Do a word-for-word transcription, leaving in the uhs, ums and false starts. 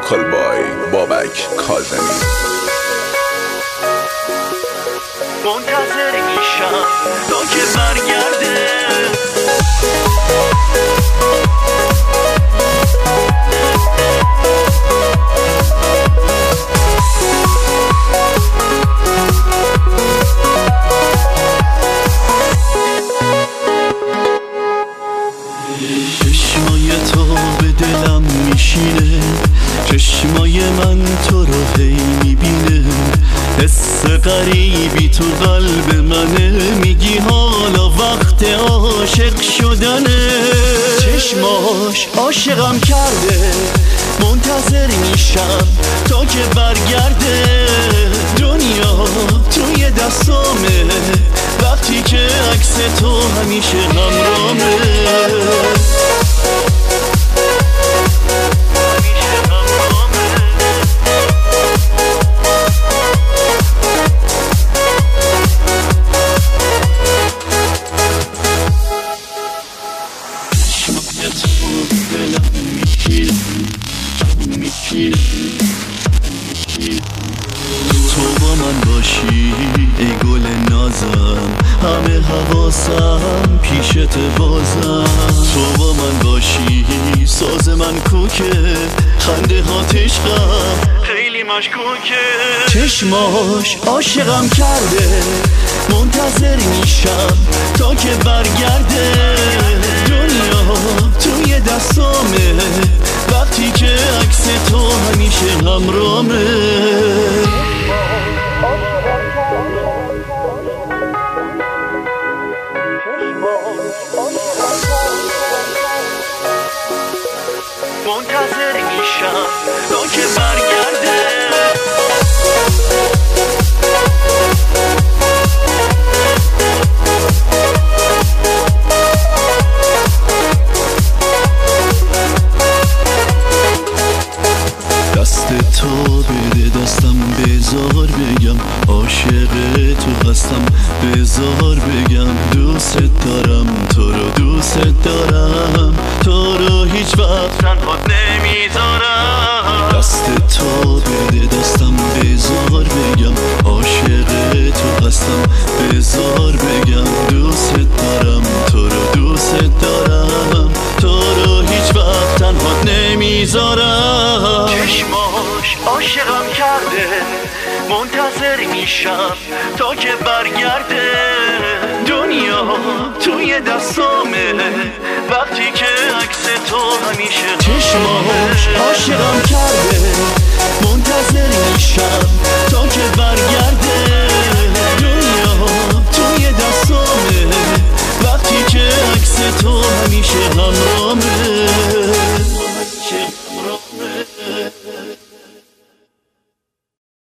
وکال بای بابک کاظمی. منتظر میشم تا که برگرده. چشمای تو به دلم میشینه، چشمای من تو رو هی میبینه، حس غریبی تو قلب منه، میگی حالا وقت عاشق شدنه. چشماش عاشقم کرده، منتظر میشم تا که برگرده. دنیا توی دستامه، وقتی که عکس تو همیشه همرامه. تو با من باشی ای گل نازم، همه حواسم پیشت بازم. تو با من باشی ساز من کوکه، خنده هات عشقم خیلی مشکوکه. چشماش عاشقم کرده، منتظر میشم تا که برگرده. دنیا توی دستامه، وقتی که عکس تو همیشه همرامه. منتظر میشم تا که برگرده. دست تو بده دستم، بذار بگم عاشق تو هستم، بذار بگم دوست دارم، تو رو دوست دارم، تو رو هیچ وقت تنهات نمیذارم. دست تو بده دستم، بذار بگم عاشق تو هستم، بذار بگم دوست دارم، تو رو دوست دارم، تو رو هیچ وقت تنهات نمیذارم. چشماش عاشقم کرده، منتظر میشم تا که برگرده. دنیا توی دستامه، وقتی که عکس تو همیشه. چشماش عاشقم کرده، منتظر میشم